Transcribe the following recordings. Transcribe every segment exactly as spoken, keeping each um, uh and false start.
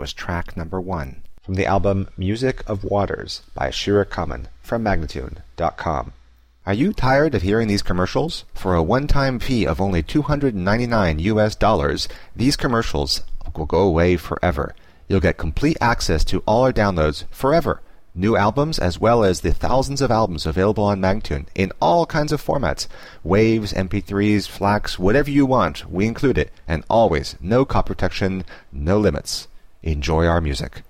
was track number one from the album Music of Waters by Shira Kamen from Magnatune dot com. Are you tired of hearing these commercials? For a one-time fee of only two hundred ninety-nine U S dollars, these commercials will go away forever. You'll get complete access to all our downloads forever. New albums as well as the thousands of albums available on Magnatune in all kinds of formats. Waves, M P threes, FLACs, whatever you want, we include it. And always, no copy protection, no limits. Enjoy our music.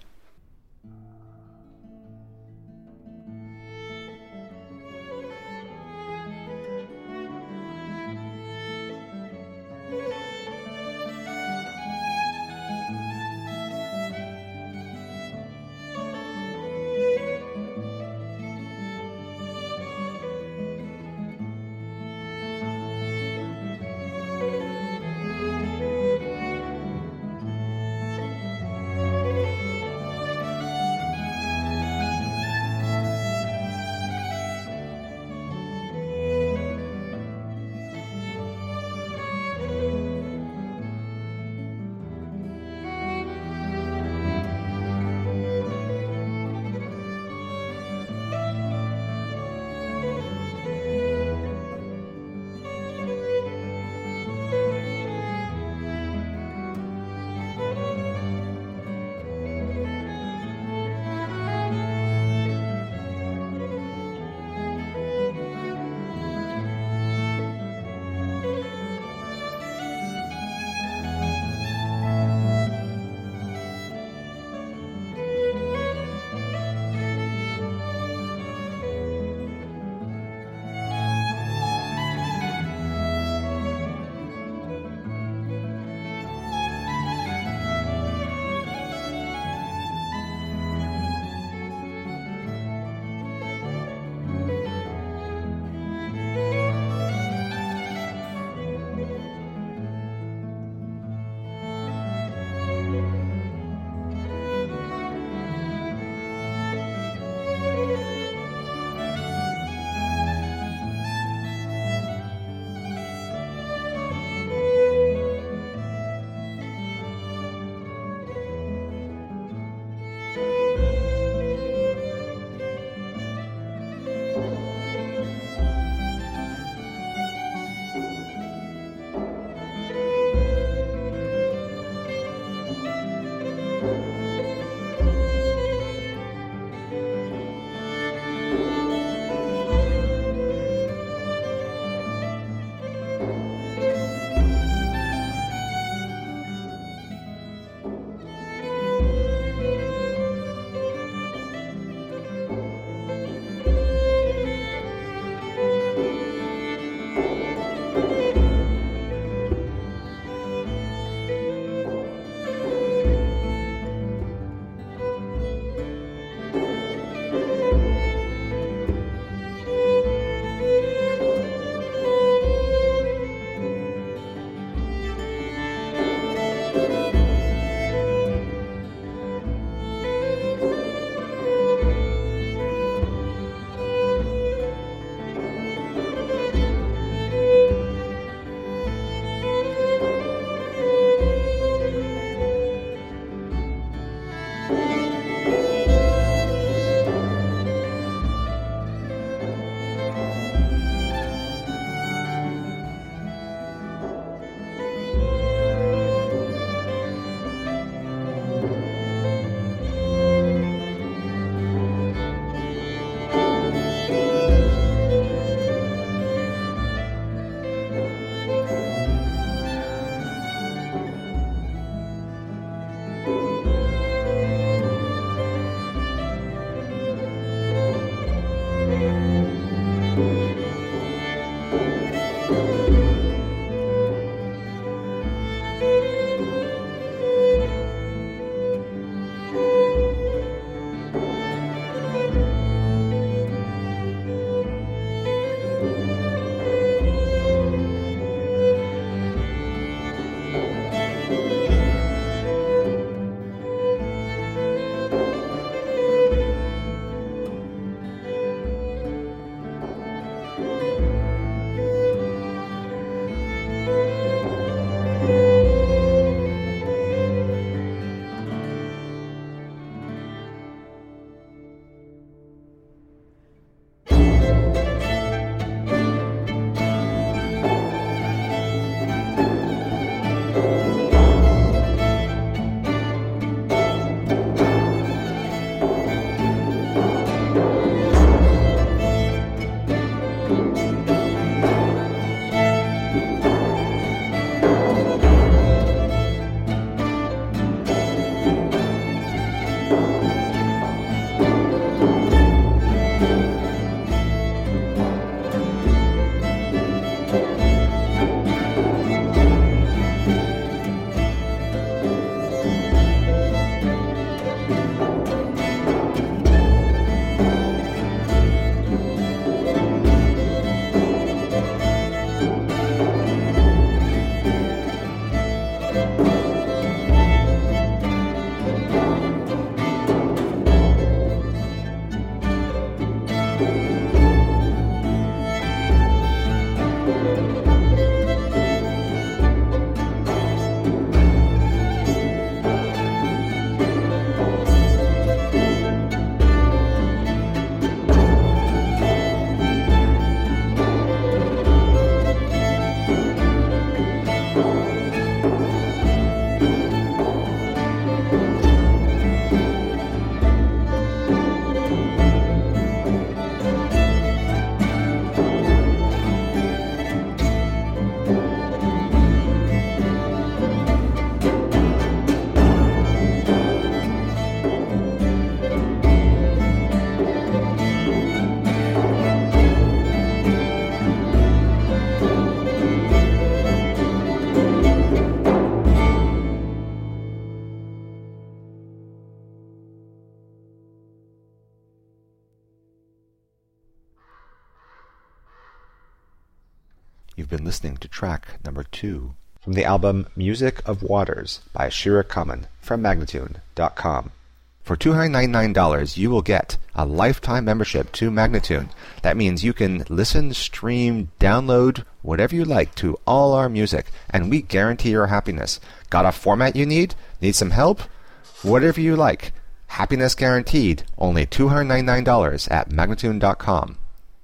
You've been listening to track number two from the album Music of Waters by Shira Kamen from Magnatune dot com. For two hundred ninety-nine dollars, you will get a lifetime membership to Magnatune. That means you can listen, stream, download, whatever you like to all our music, and we guarantee your happiness. Got a format you need? Need some help? Whatever you like. Happiness guaranteed. Only two hundred ninety-nine dollars at Magnatune dot com.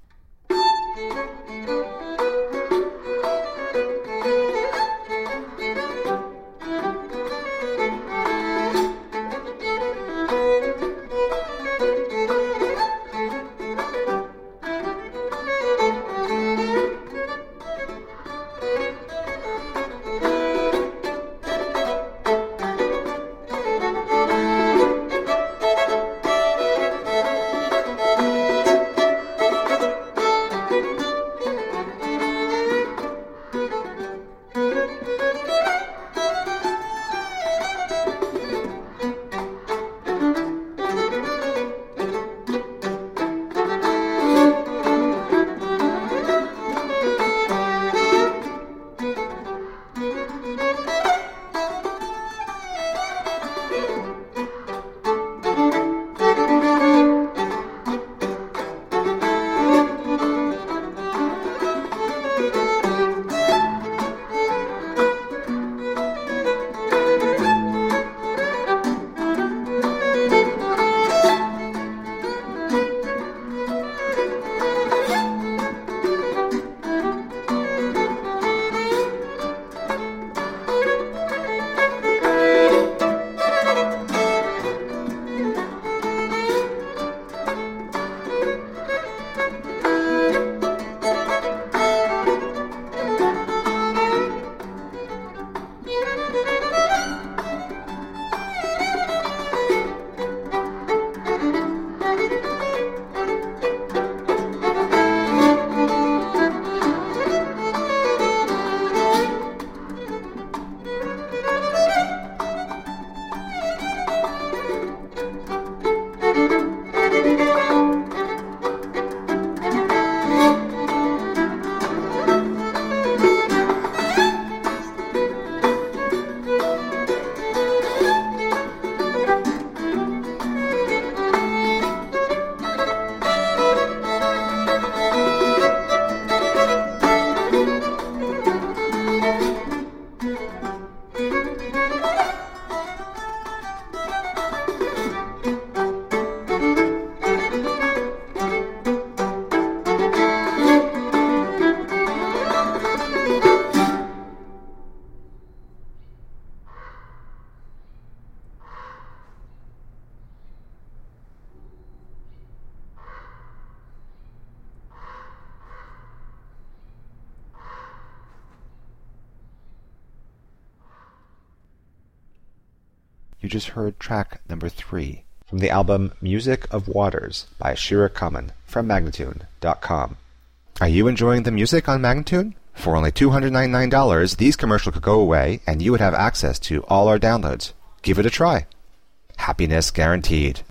You just heard track number three from the album Music of Waters by Shira Kamen from Magnatune dot com. Are you enjoying the music on Magnatune? For only two hundred ninety-nine dollars, these commercials could go away and you would have access to all our downloads. Give it a try. Happiness guaranteed.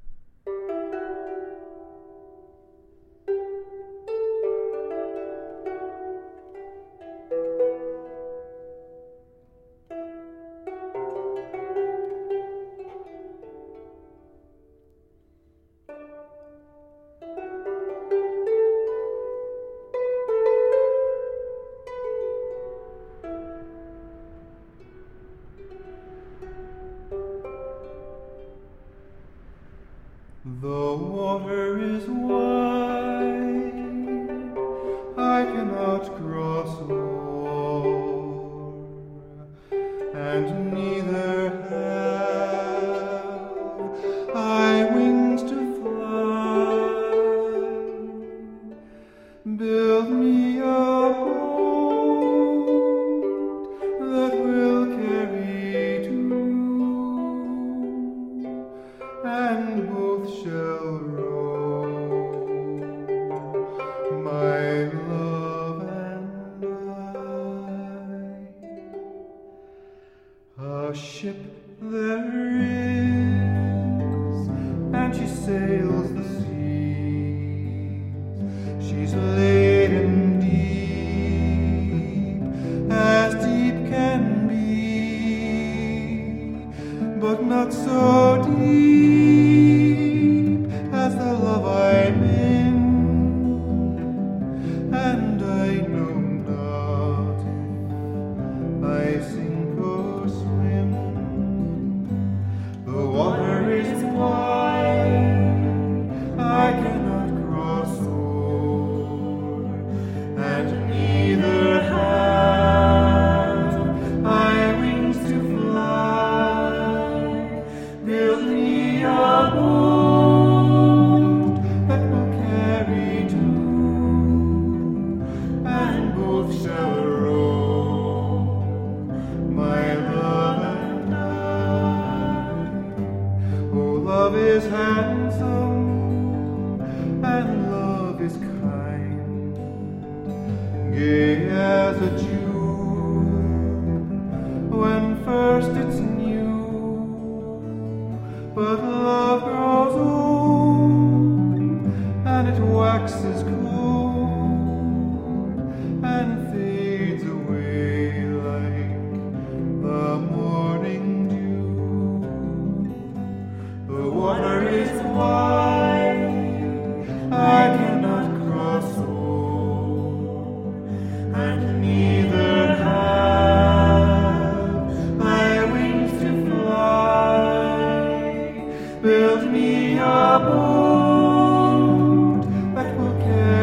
is wide, I cannot cross o'er, and neither have I wings to fly. Build me a boat that will carry two, and both shall row, my love and I. A ship there is, and she sails the seas. She's laden deep, as deep can be, but not so deep as the love I'm in, and I know not if I sink or swim. The water is wide, I cannot cross o'er, and neither have I wings to fly. Build me a boat that will carry two, and both shall row, my love and I. Oh, love is handsome, and love is kind, gay as a June when first it's new. But love grows old, and it waxes cold, and fades away like the morning dew. The water is wide, I cannot cross o'er, and neither have I wings to fly. Build me a boat that will carry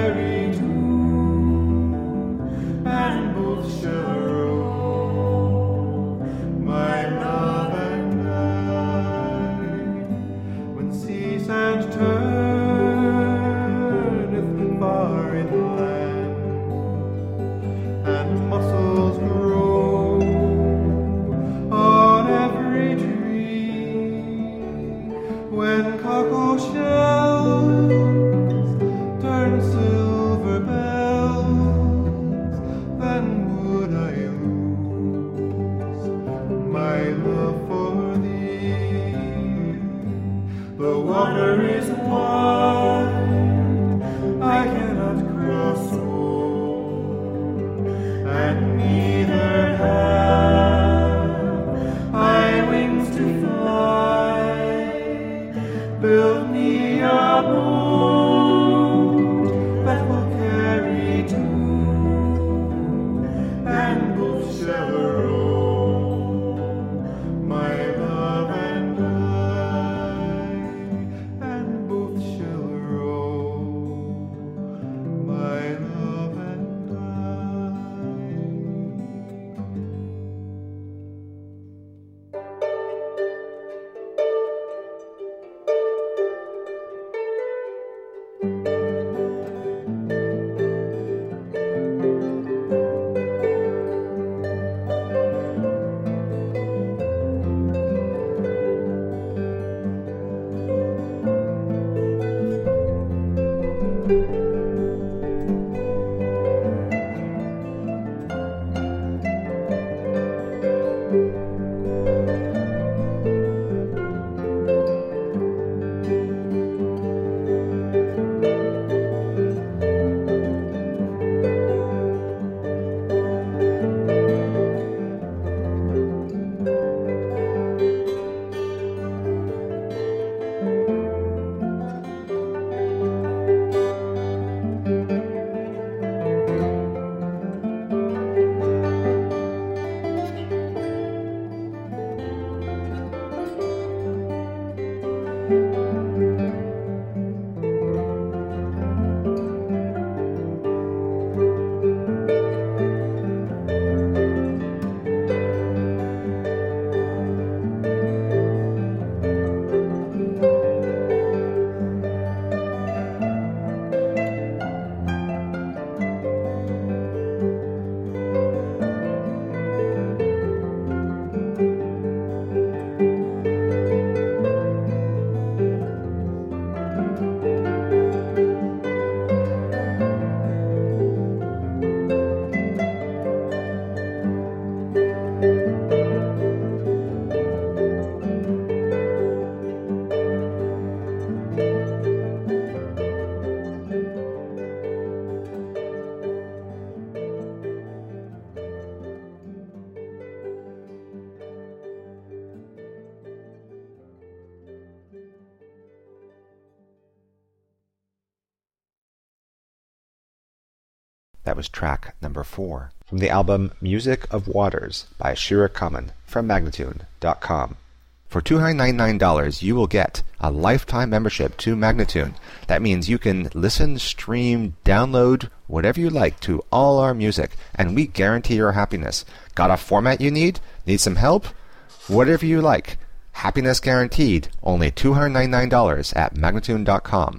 That was track number four from the album Music of Waters by Shira Kamen from Magnatune dot com. For two hundred ninety-nine dollars, you will get a lifetime membership to Magnatune. That means you can listen, stream, download, whatever you like to all our music, and we guarantee your happiness. Got a format you need? Need some help? Whatever you like. Happiness guaranteed. Only two hundred ninety-nine dollars at Magnatune dot com.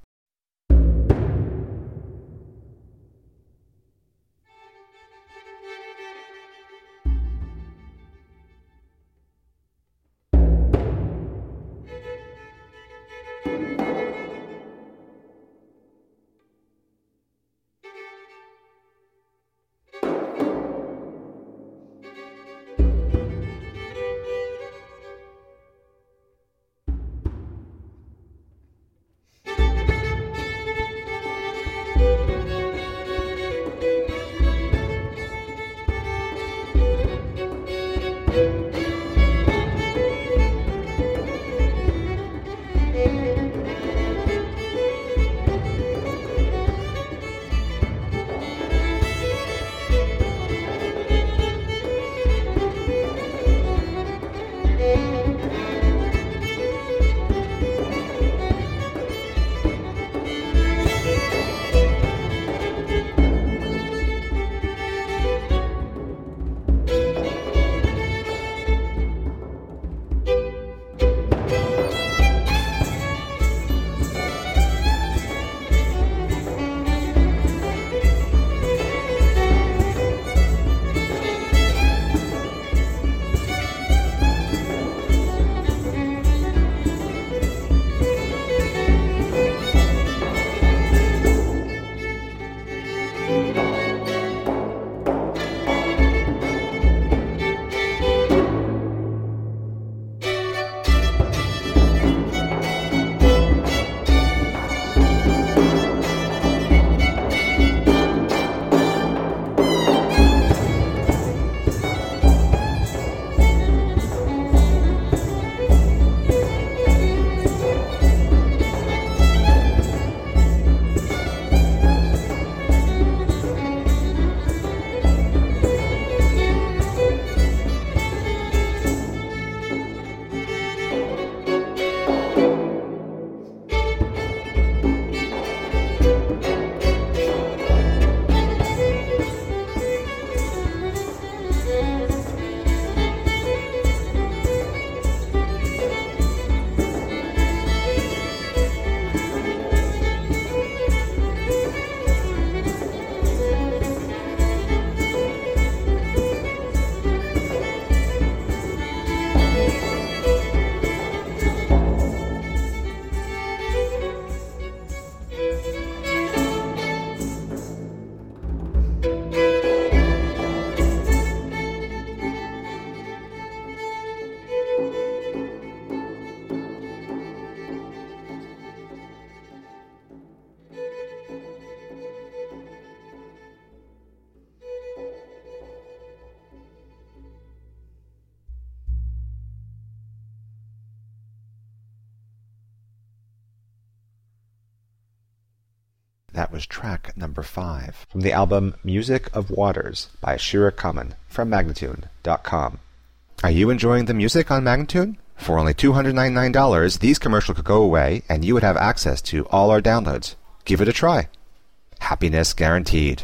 That was track number five from the album Music of Waters by Shira Kamen from Magnatune dot com. Are you enjoying the music on Magnatune? For only two hundred ninety-nine dollars, these commercials could go away and you would have access to all our downloads. Give it a try. Happiness guaranteed.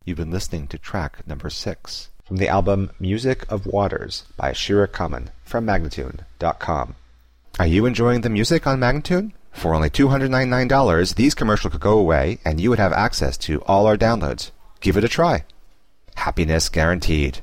You've been listening to track number six from the album Music of Waters by Shira Kamen from Magnatune dot com. Are you enjoying the music on Magnatune? For only two hundred ninety-nine dollars, these commercials could go away and you would have access to all our downloads. Give it a try. Happiness guaranteed.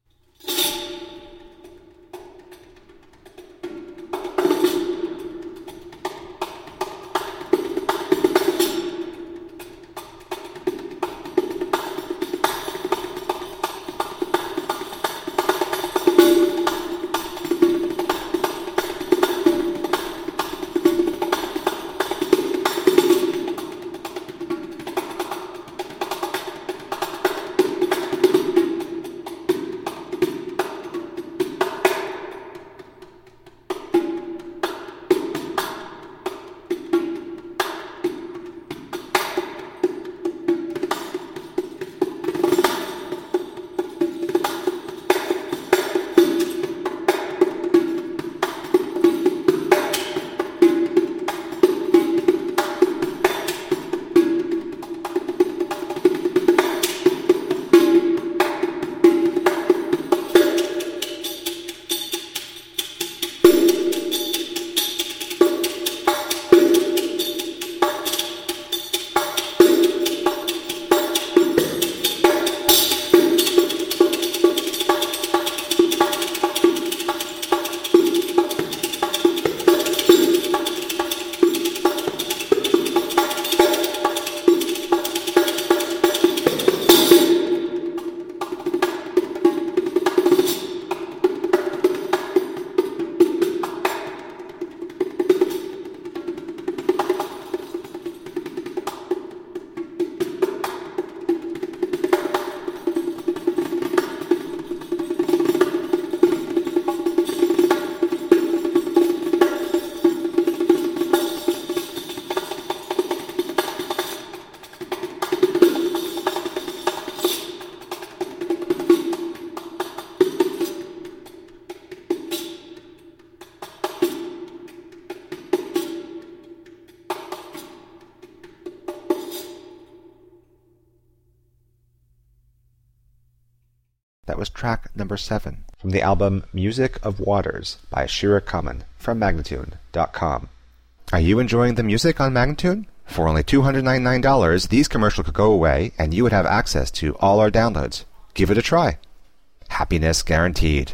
That was track number seven from the album Music of Waters by Shira Kamen from Magnatune dot com. Are you enjoying the music on Magnatune? For only two hundred ninety-nine dollars, these commercials could go away and you would have access to all our downloads. Give it a try. Happiness guaranteed.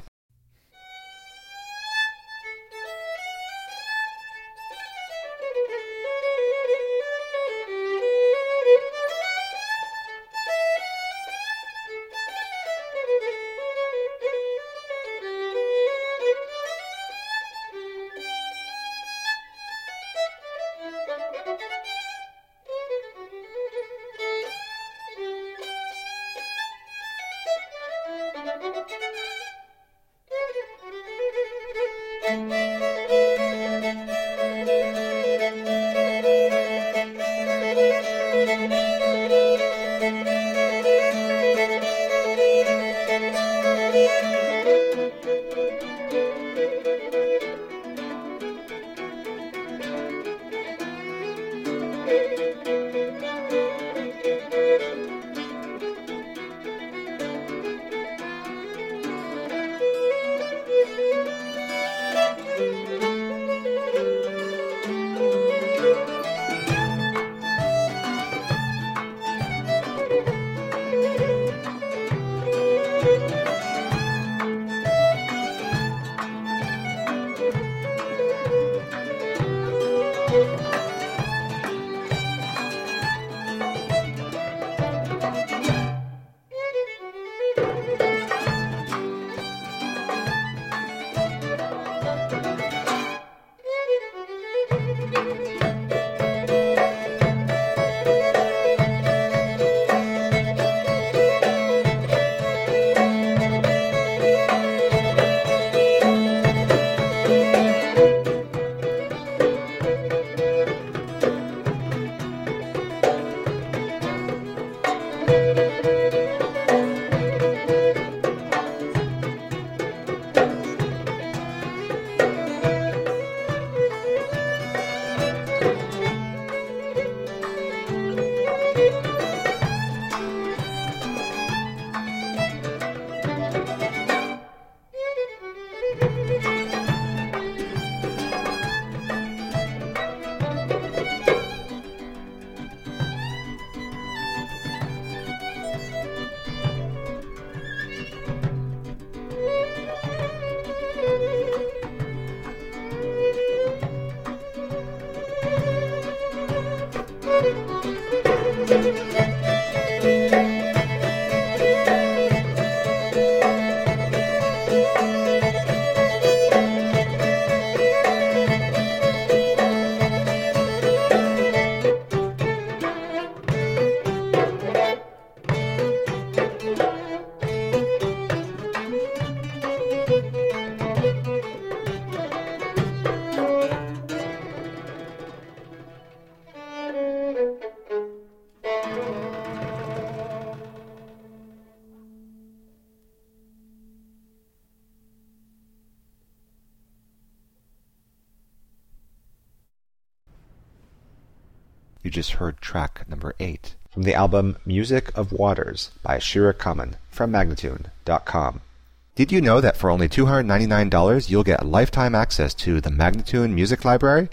You just heard track number eight from the album Music of Waters by Shira Kamen from Magnatune dot com. Did you know that for only two hundred ninety-nine dollars you'll get lifetime access to the Magnatune Music Library?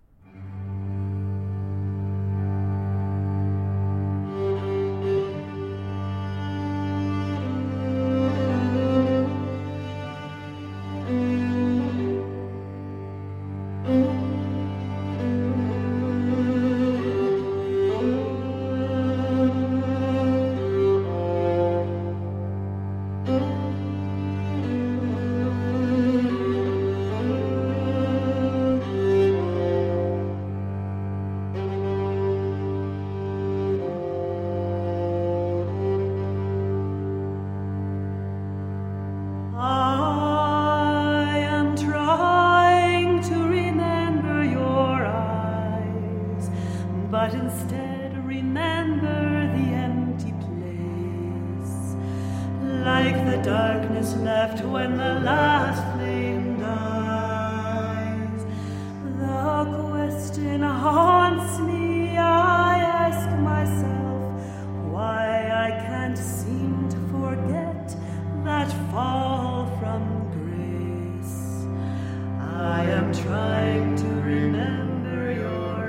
But instead remember the empty place, like the darkness left when the last flame dies. The question haunts me, I ask myself, why I can't seem to forget that fall from grace. I am trying to remember your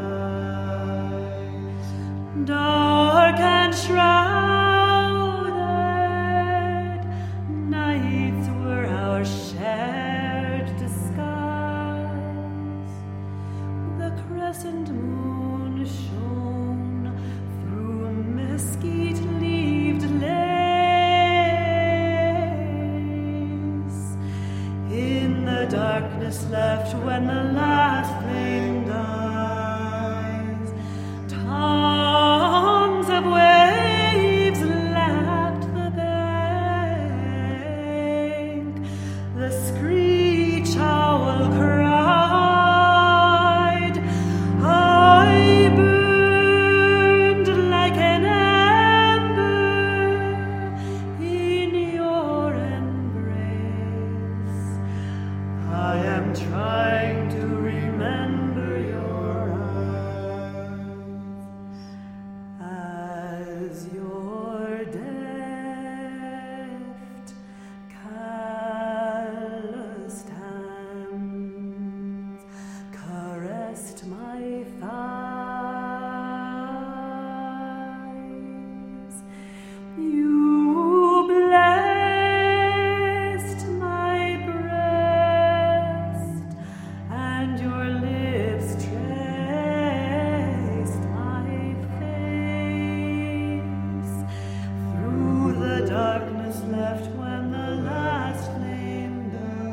dark and shrouded nights were our shared disguise. The crescent moon shone through mesquite-leaved lanes. In the darkness left when the last flame dies, tongues of waves lapped the bank. The screech owl cried. I burned like an ember in your embrace. I am trying to remember your eyes as your deft, calloused hands caressed my thighs. You blessed my breast, and your lips traced my face through the darkness left when the last flame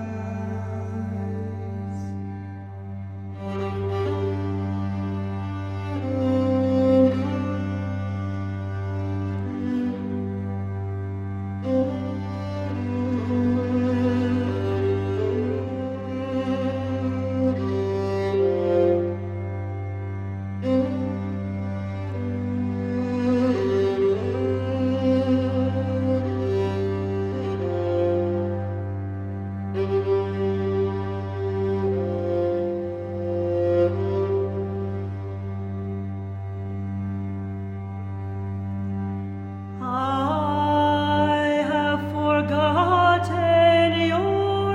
I have forgotten your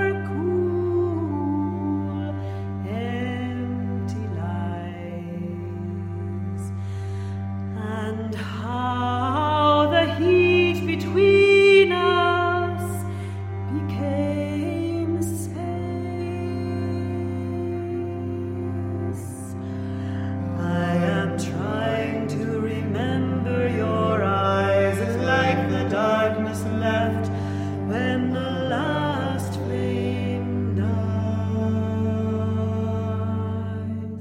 cool, empty lies, and how the heat between us became space. I am trying to remember your eyes. It's like the darkness left when the last flame dies.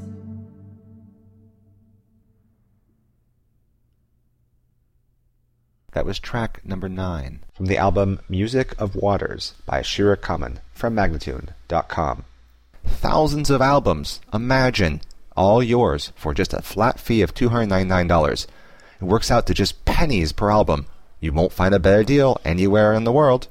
That was track number nine from the album Music of Waters by Shira Kamen from Magnatune dot com. Thousands of albums, imagine, all yours for just a flat fee of two hundred ninety-nine dollars. It works out to just pennies per album. You won't find a better deal anywhere in the world.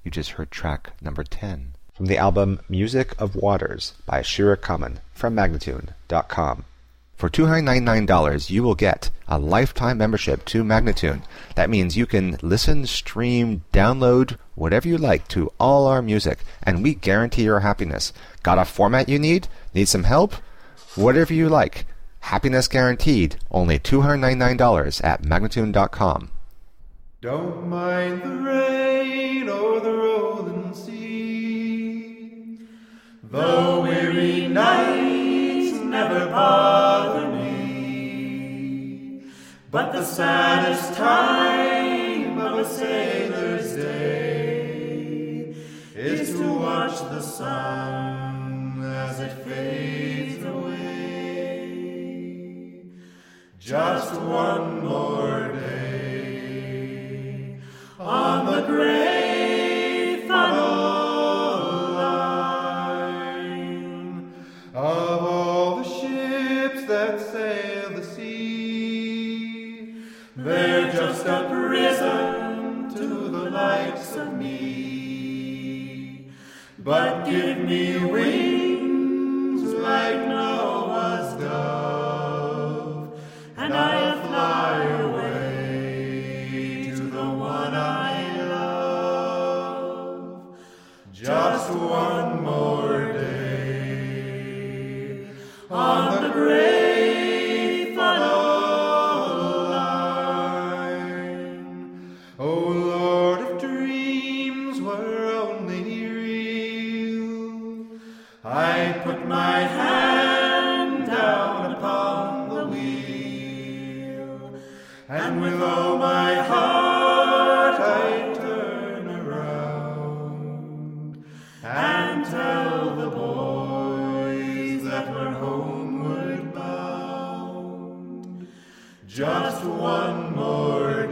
You just heard track number ten from the album Music of Waters by Shira Kamen from Magnatune dot com. For two hundred ninety-nine dollars, you will get a lifetime membership to Magnatune. That means you can listen, stream, download, whatever you like to all our music, and we guarantee your happiness. Got a format you need? Need some help? Whatever you like. Happiness guaranteed. Only two hundred ninety-nine dollars at Magnatune dot com. Don't mind the rain or the rolling sea. The weary nights never bother me. But the saddest time of a sailor's day is to watch the sun as it fades away. Just one more day on the great funnel line. Of all the ships that sail the sea, they're just a prison to the likes of me. But give me wings like Noah's dove, and I'll fly away to the one I love. Just one more day on the great funnel line. Oh Lord of dreams, were only real, I'd put my hand down upon the wheel, and with all my heart I'd turn around and tell the boys that were homeward bound. Just one more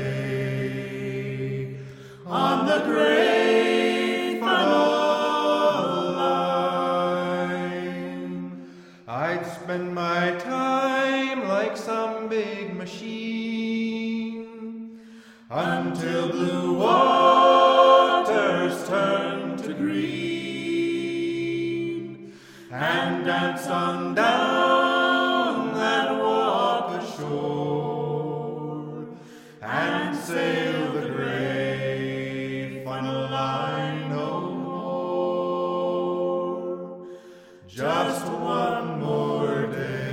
day on the great funnel line. I'd spend my time like some big machine until blue waters turn to green, and dance on down that walk ashore, and sail the great funnel line no more. Just one more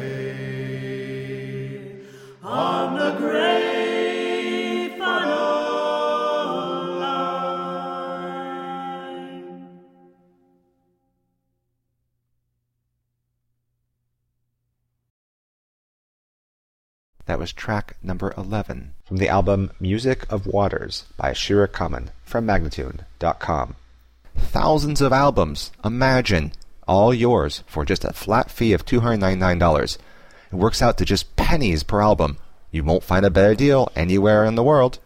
day on the great funnel line. That was track number eleven from the album Music of Waters by Shira Kamen from Magnatune dot com. Thousands of albums, imagine, all yours for just a flat fee of two hundred ninety-nine dollars. It works out to just pennies per album. You won't find a better deal anywhere in the world.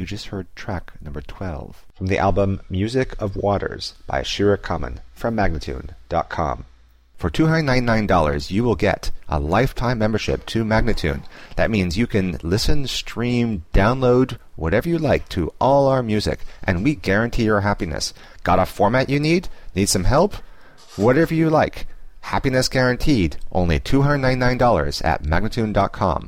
You just heard track number twelve from the album Music of Waters by Shira Kamen from Magnatune dot com. For two hundred ninety-nine dollars, you will get a lifetime membership to Magnatune. That means you can listen, stream, download, whatever you like to all our music, and we guarantee your happiness. Got a format you need? Need some help? Whatever you like. Happiness guaranteed. Only two hundred ninety-nine dollars at Magnatune dot com.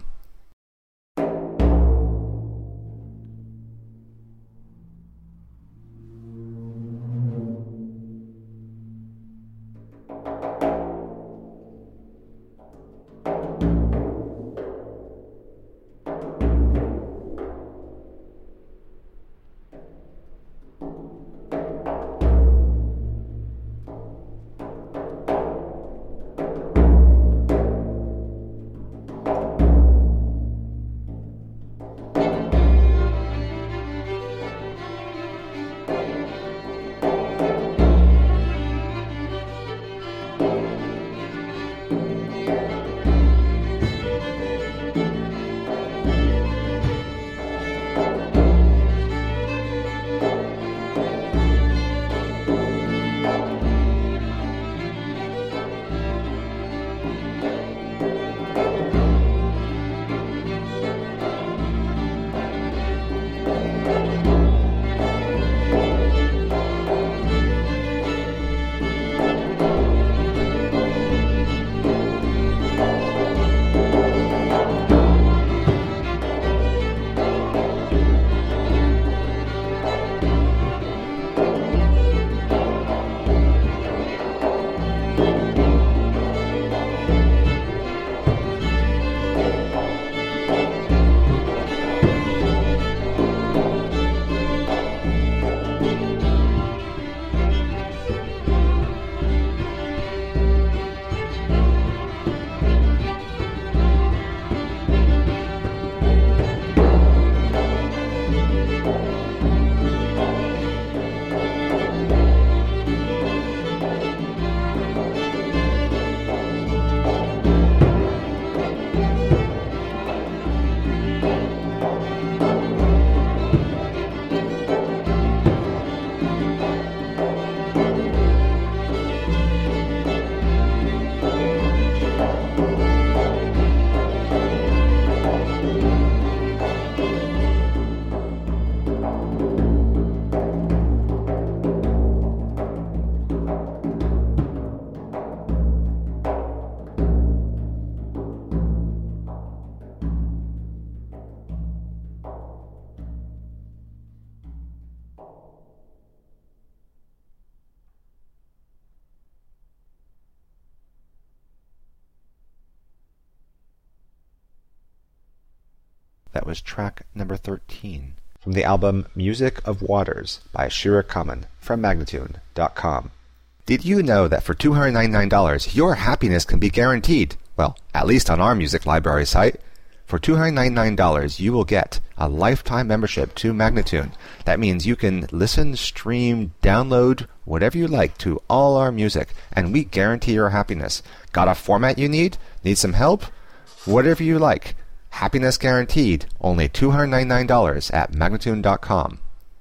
That was track number thirteen from the album Music of Waters by Shira Kamen from Magnatune dot com. Did you know that for two hundred ninety-nine dollars your happiness can be guaranteed? Well, at least on our music library site. For two hundred ninety-nine dollars you will get a lifetime membership to Magnatune. That means you can listen, stream, download, whatever you like to all our music, and we guarantee your happiness. Got a format you need? Need some help? Whatever you like. Happiness guaranteed. Only two hundred ninety-nine dollars at Magnatune dot com.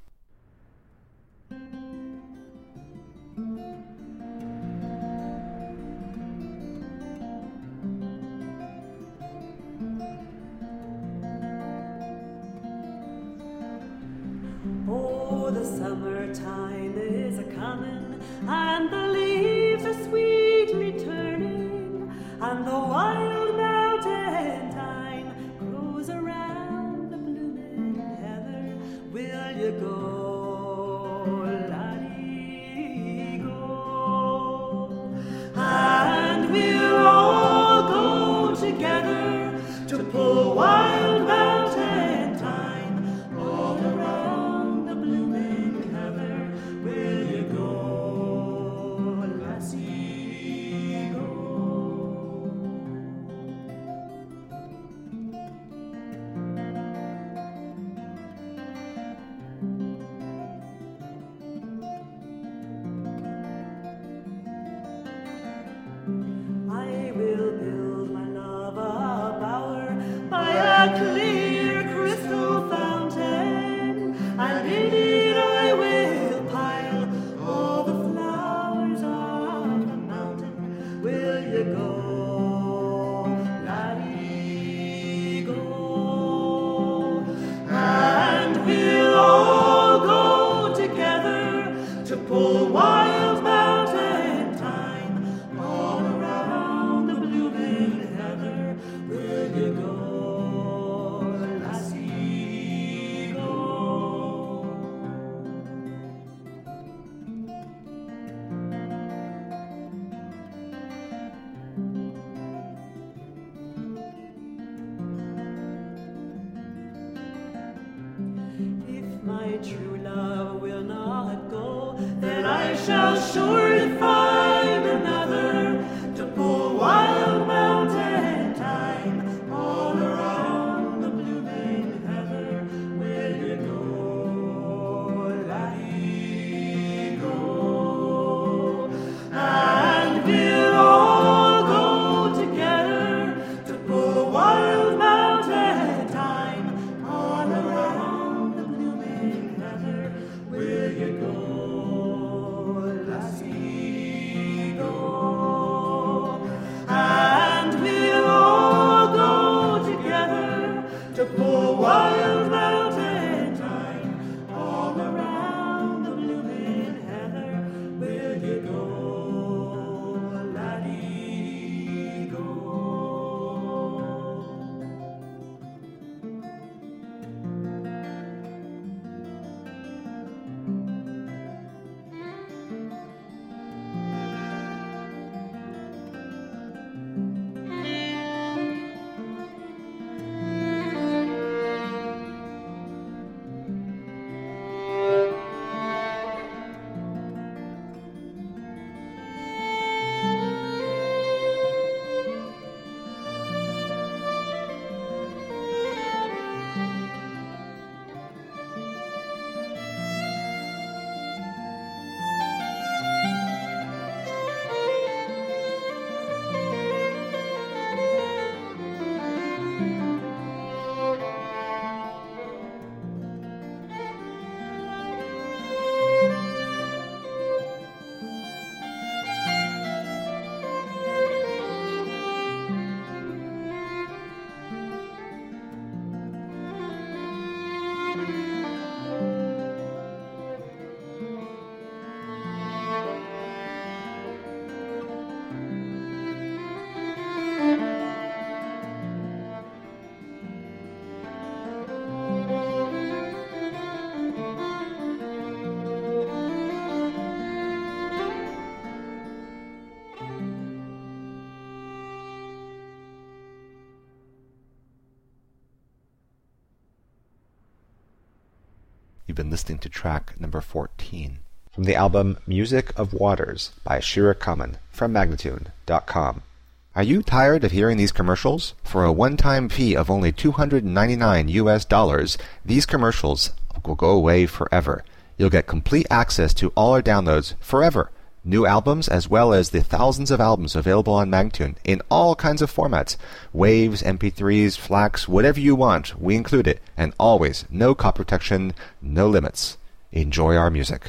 Oh, the summertime is a-comin', and the leaves are sweetly turning, and the wild mountain thyme grows around the blooming heather. Will you go, laddie, go? And we'll all go together to pull wild mountain thyme all around the blooming heather. Will you go, true love will not go, then I shall surely find another to pull wild mountain thyme all around the blooming heather. Will you go, laddie, go? And we'll all go together to pull wild mountain thyme all around the blooming heather. Will you go, lassie, go? And we'll all go together to pull wild mountain thyme all around the blooming heather. Will you go, laddie, go? You've been listening to track number fourteen from the album Music of Waters by Shira Kamen from Magnatune dot com. Are you tired of hearing these commercials? For a one-time fee of only two hundred ninety-nine U S dollars, these commercials will go away forever. You'll get complete access to all our downloads forever. New albums as well as the thousands of albums available on Magnatune in all kinds of formats. Waves, M P threes, FLACs, whatever you want, we include it. And always, no copy protection, no limits. Enjoy our music.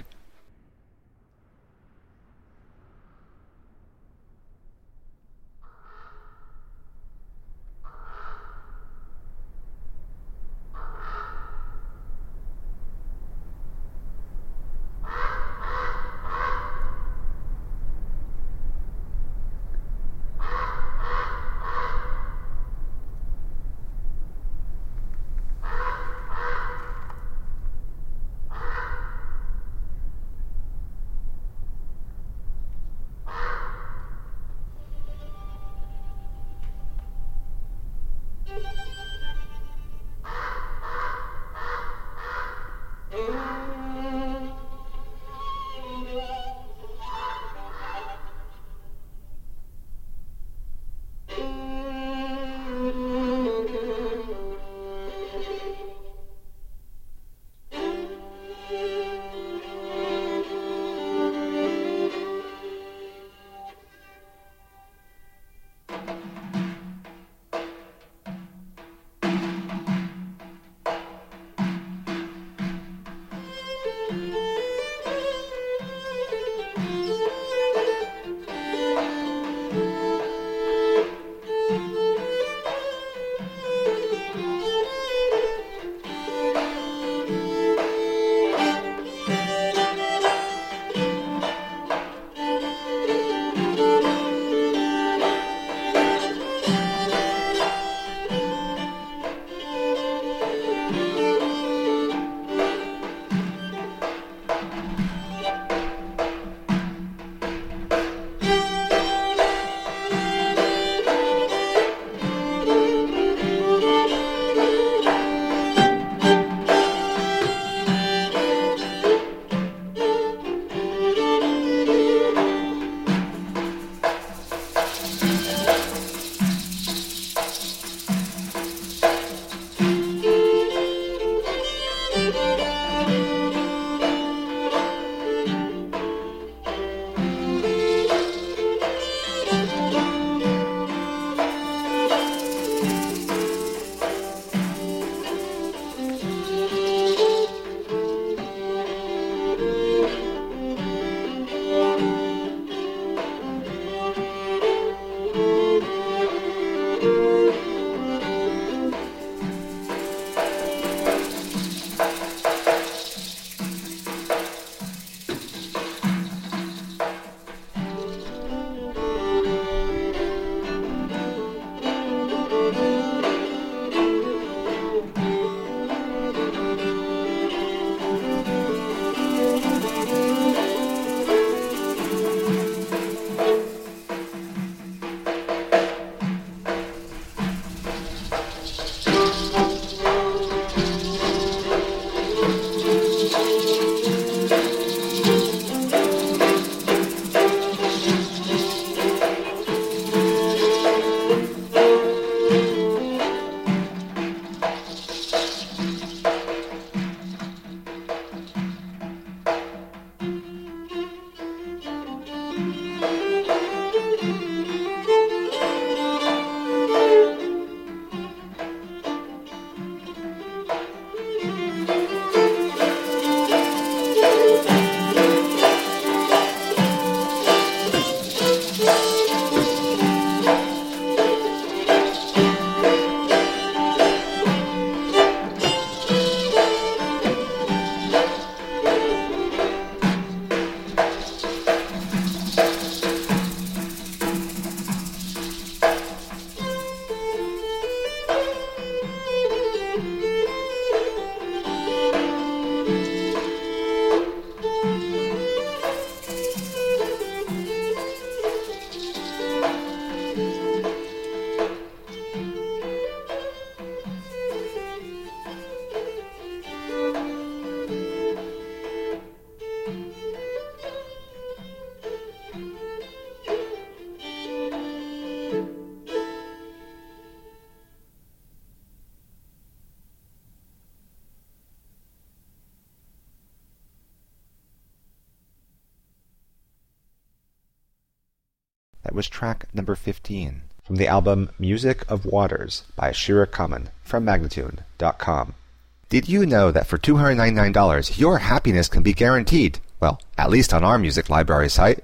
That was track number fifteen from the album Music of Waters by Shira Kamen from Magnatune dot com. Did you know that for two hundred ninety-nine dollars your happiness can be guaranteed? Well, at least on our music library site.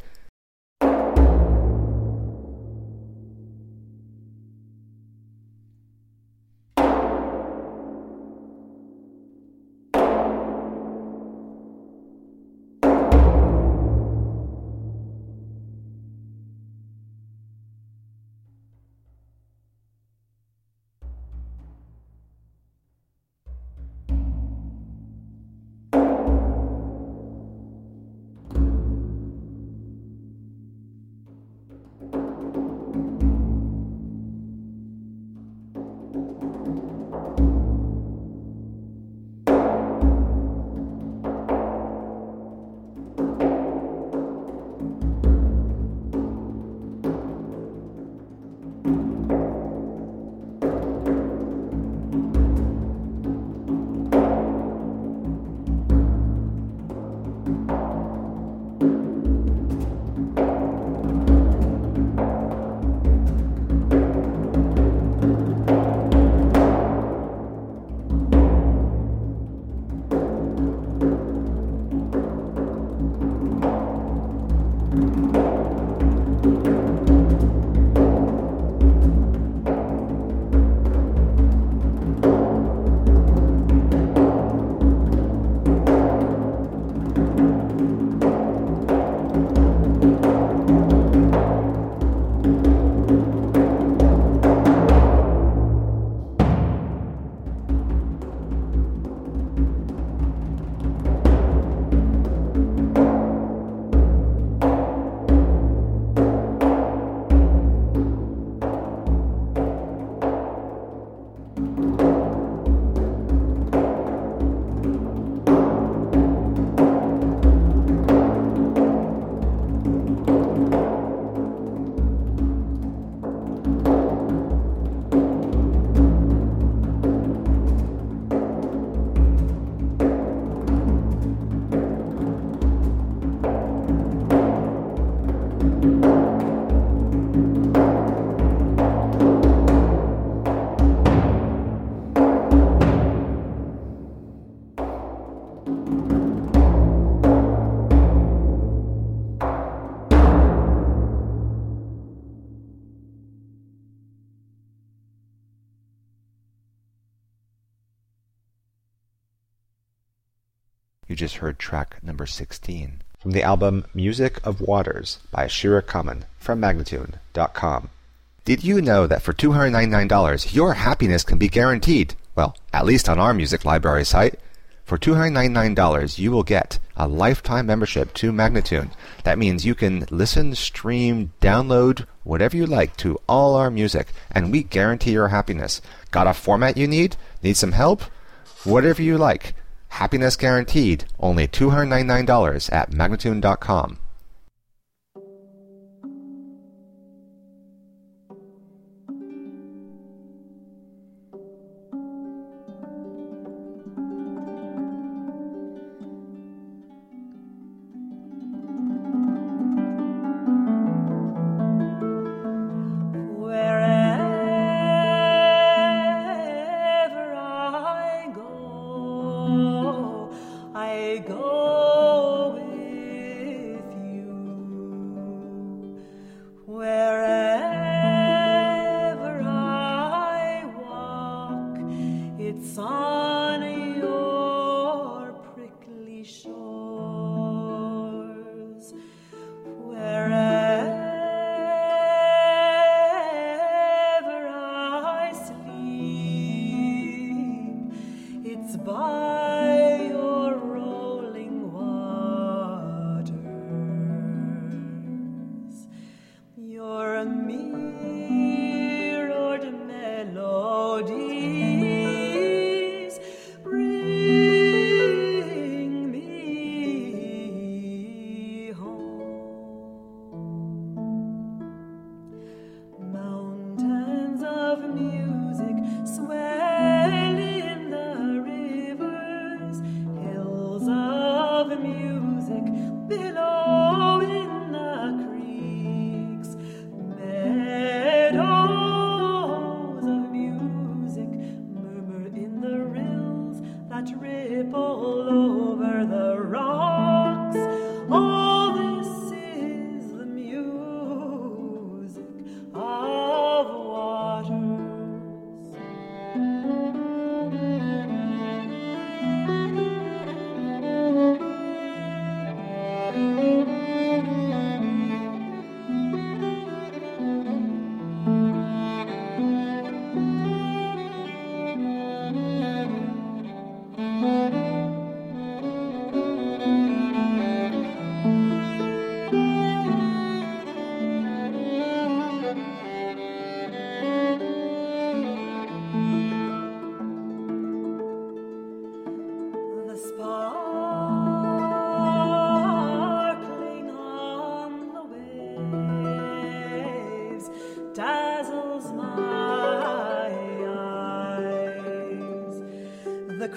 You just heard track number sixteen from the album Music of Waters by Shira Kamen from Magnatune dot com. Did you know that for two hundred ninety-nine dollars your happiness can be guaranteed? Well, at least on our music library site. For two hundred ninety-nine dollars you will get a lifetime membership to Magnatune. That means you can listen, stream, download, whatever you like to all our music, and we guarantee your happiness. Got a format you need? Need some help? Whatever you like. Happiness guaranteed. Only two hundred ninety-nine dollars at Magnatune dot com.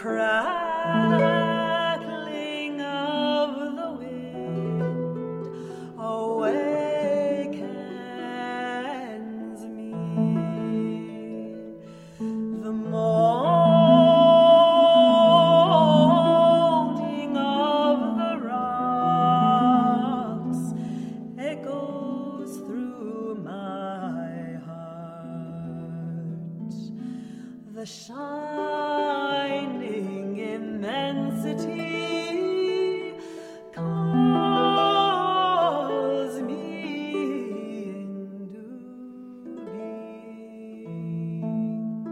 crackling of the wind awakens me. The moaning of the rocks echoes through my heart. The shining immensity calls me into being.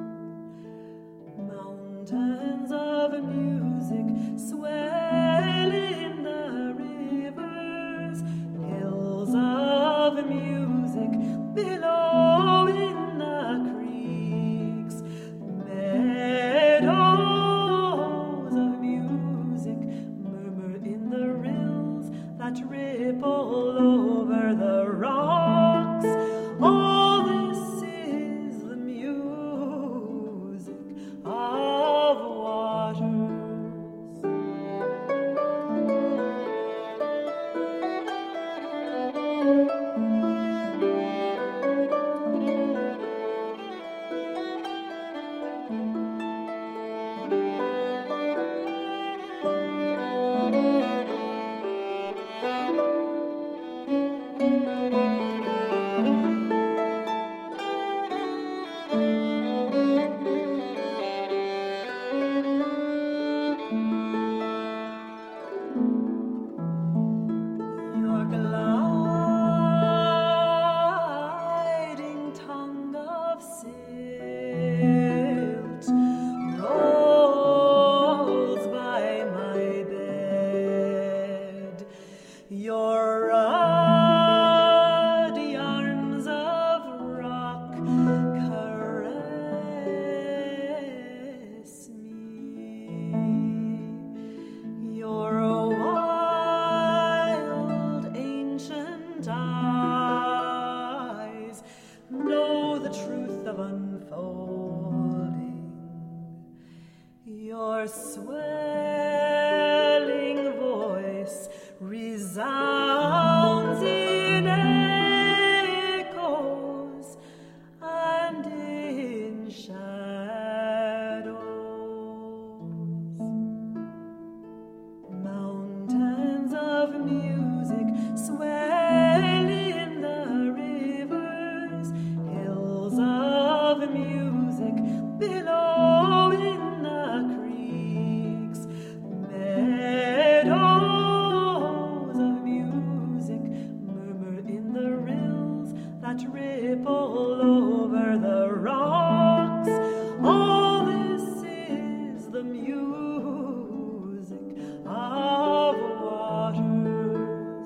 Mountains of music swell in the rivers, hills of music below in the creeks, meadows of music murmur in the rills that ripple over the rocks. All this is the music of waters. Your gliding tongue of silt rolls by my bed. Your ruddy arms of rock caress me. Your wild ancient eyes know the truth of unfolding. Your swelling voice resounds in echoes and in shadows. Mountains of music swell in the rivers, hills of music below in the creeks, meadows of music murmur in the rills that ripple over the rocks. All this is the music of waters.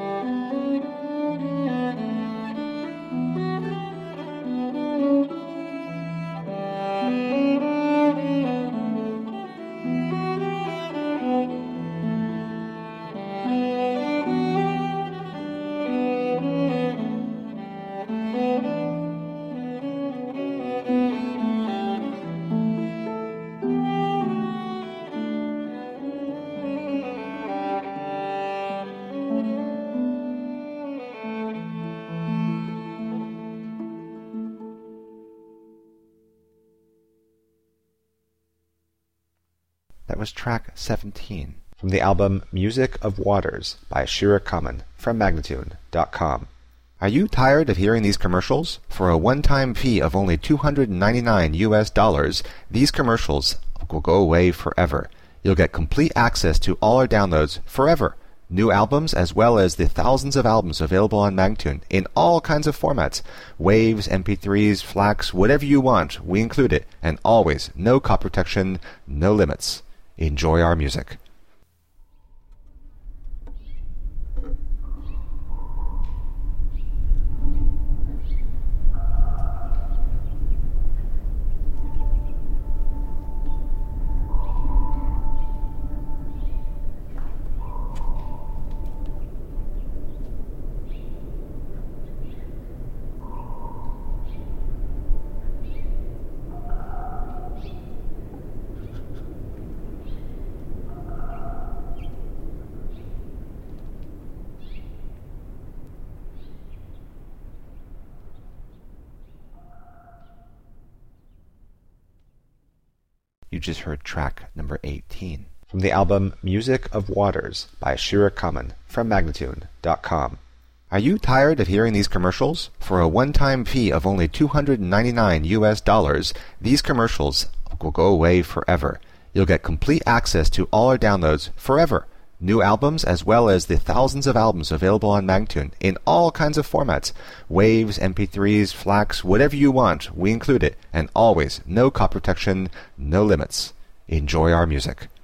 That was track seventeen from the album Music of Waters by Shira Kamen from Magnatune dot com. Are you tired of hearing these commercials? For a one-time fee of only two hundred ninety-nine U S dollars, these commercials will go away forever. You'll get complete access to all our downloads forever. New albums as well as the thousands of albums available on Magnatune in all kinds of formats. Waves, M P threes, FLACs, whatever you want, we include it. And always, no copy protection, no limits. Enjoy our music. You just heard track number eighteen. From the album Music of Waters by Shira Kamen from Magnatune dot com. Are you tired of hearing these commercials? For a one-time fee of only two hundred ninety-nine U S dollars, these commercials will go away forever. You'll get complete access to all our downloads forever. New albums as well as the thousands of albums available on Magnatune in all kinds of formats. Waves, M P threes, FLACs, whatever you want, we include it. And always, no copy protection, no limits. Enjoy our music.